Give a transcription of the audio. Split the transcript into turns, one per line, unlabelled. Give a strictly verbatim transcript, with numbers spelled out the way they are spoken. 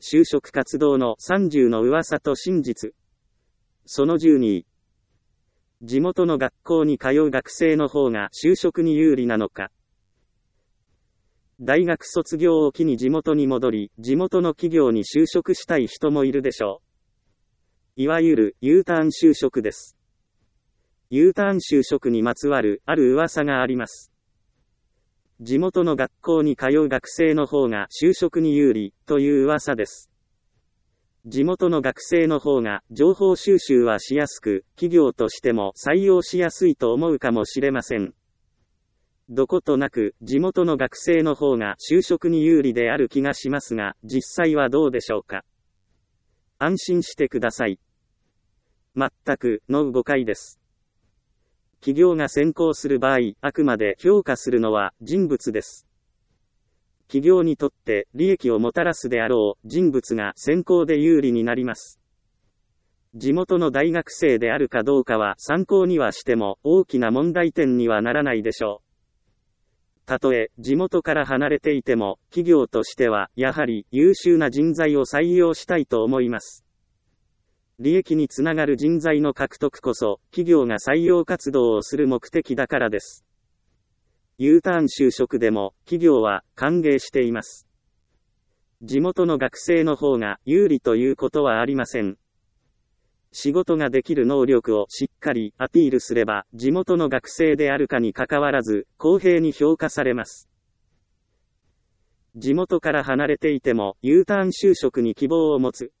就職活動のさんじゅうの噂と真実。そのじゅうに。地元の学校に通う学生の方が就職に有利なのか。大学卒業を機に地元に戻り、地元の企業に就職したい人もいるでしょう。いわゆる U ターン就職です。U ターン就職にまつわるある噂があります。地元の学校に通う学生の方が就職に有利という噂です。地元の学生の方が情報収集はしやすく、企業としても採用しやすいと思うかもしれません。どことなく地元の学生の方が就職に有利である気がしますが、実際はどうでしょうか。安心してください。全くの誤解です。企業が選考する場合、あくまで評価するのは人物です。企業にとって利益をもたらすであろう人物が選考で有利になります。地元の大学生であるかどうかは参考にはしても大きな問題点にはならないでしょう。たとえ地元から離れていても、企業としてはやはり優秀な人材を採用したいと思います。利益につながる人材の獲得こそ、企業が採用活動をする目的だからです。U ターン就職でも、企業は歓迎しています。地元の学生の方が有利ということはありません。仕事ができる能力をしっかりアピールすれば、地元の学生であるかにかかわらず、公平に評価されます。地元から離れていても、U ターン就職に希望を持つ。